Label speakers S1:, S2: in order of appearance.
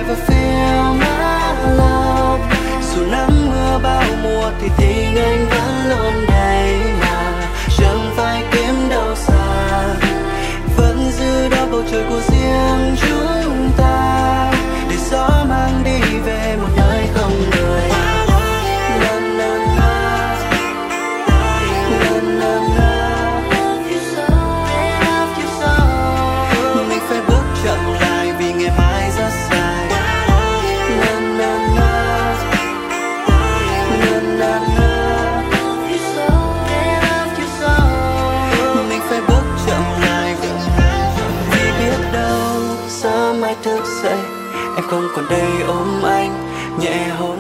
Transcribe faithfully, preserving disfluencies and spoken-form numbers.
S1: I will feel my love. Dù nắng mưa bao mùa thì tình anh vẫn luôn đây mà, chẳng phải kiếm đâu xa, vẫn giữ đó bầu trời của riêng chúng ta, để gió mang đi về một nơi không người. Na, na, na. Na, na, na. Mình phải bước chậm lại vì ngày mai rất dài. Na, na, na. Na, na, na. Mình phải bước chậm lại vì biết đâu sớm mai thức dậy em không còn đây ôm anh nhẹ hôn